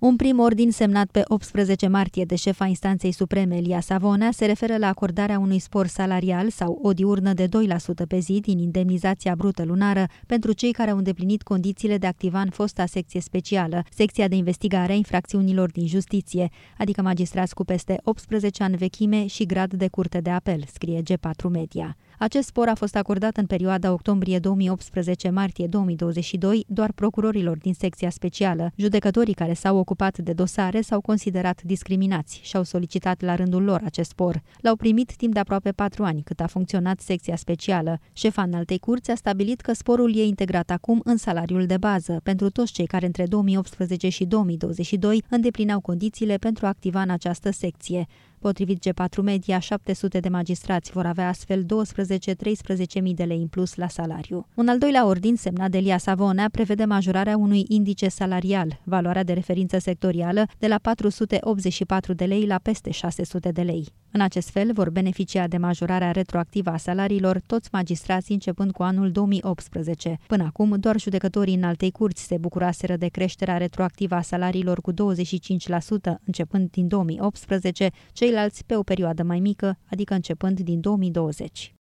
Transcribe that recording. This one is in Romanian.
Un prim ordin semnat pe 18 martie de șefa Instanței Supreme Elia Savonea se referă la acordarea unui spor salarial sau o diurnă de 2% pe zi din indemnizația brută lunară pentru cei care au îndeplinit condițiile de activa în fosta secție specială, secția de investigare a infracțiunilor din justiție, adică magistrați cu peste 18 ani vechime și grad de curte de apel, scrie G4 Media. Acest spor a fost acordat în perioada octombrie 2018-martie 2022 doar procurorilor din secția specială. Judecătorii care s-au ocupat de dosare s-au considerat discriminați și au solicitat la rândul lor acest spor. L-au primit timp de aproape 4 ani cât a funcționat secția specială. Șefa Înaltei Curți a stabilit că sporul e integrat acum în salariul de bază pentru toți cei care între 2018 și 2022 îndeplineau condițiile pentru a activa în această secție. Potrivit G4 Media, 700 de magistrați vor avea astfel 12-13.000 de lei în plus la salariu. Un al doilea ordin semnat de Elia Savonea prevede majorarea unui indice salarial, valoarea de referință sectorială, de la 484 de lei la peste 600 de lei. În acest fel vor beneficia de majorarea retroactivă a salariilor toți magistrații începând cu anul 2018. Până acum, doar judecătorii Înaltei Curți se bucuraseră de creșterea retroactivă a salariilor cu 25% începând din 2018, ceilalți pe o perioadă mai mică, adică începând din 2020.